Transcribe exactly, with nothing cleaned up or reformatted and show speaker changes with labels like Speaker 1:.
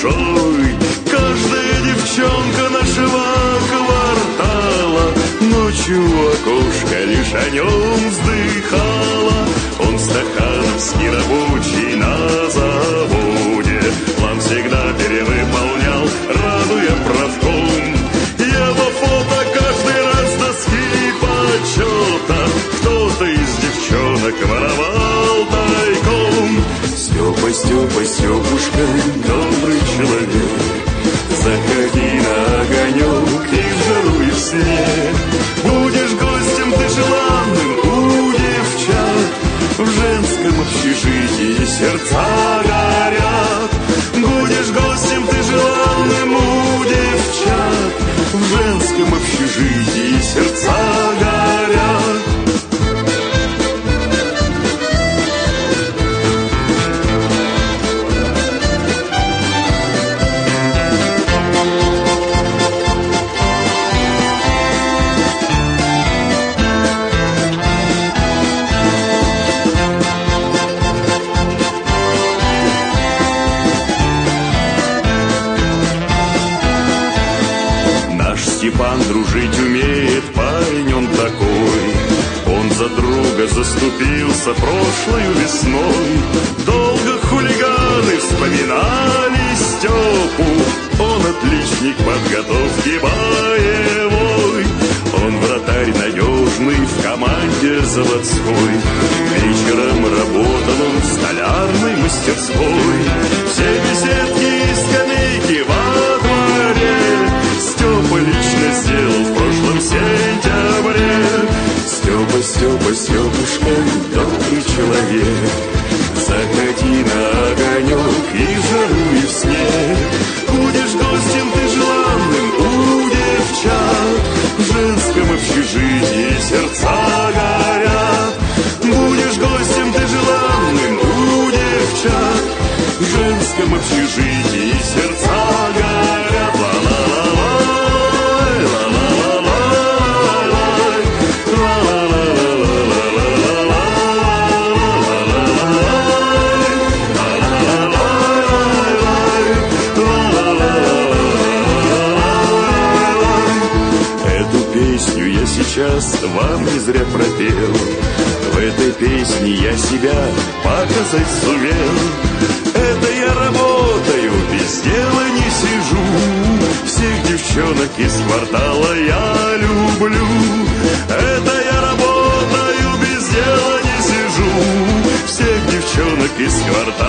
Speaker 1: душой. Каждая девчонка нашего квартала ночью у окошка лишь о нем вздыхала. Он стахановский рабочий на заводе, план всегда перевыполнял, радуя правком. Я во фото каждый раз с доски почета кто-то из девчонок воровал тайком. Степа, Степа, Степушка, добрый человек, заходи на огонек и в жару и в снег. Будешь гостем ты желанным у девчат, в женском общежитии сердца горят. Будешь гостем ты желанным у девчат, в женском общежитии сердца горят. Степан дружить умеет, парень он такой. Он за друга заступился прошлою весной. Долго хулиганы вспоминали Степу, он отличник подготовки боевой. Он вратарь надежный в команде заводской. Вечером работал он в столярной мастерской. Все беседки и скамейки во дворе Степа лично сделал в прошлом сентябре. Степа, Степа, Степушка, добрый человек, заходи на огонек и в жару и в снег. Будешь гостем ты желанным у девчат, в женском общежитии сердца горят. Будешь гостем ты желанным у девчат, в женском общежитии сердца горят. Сейчас вам не зря пропел. В этой песне я себя показать сумел. Это я работаю, без дела не сижу. Всех девчонок из квартала я люблю. Это я работаю, без дела не сижу. Всех девчонок из квартала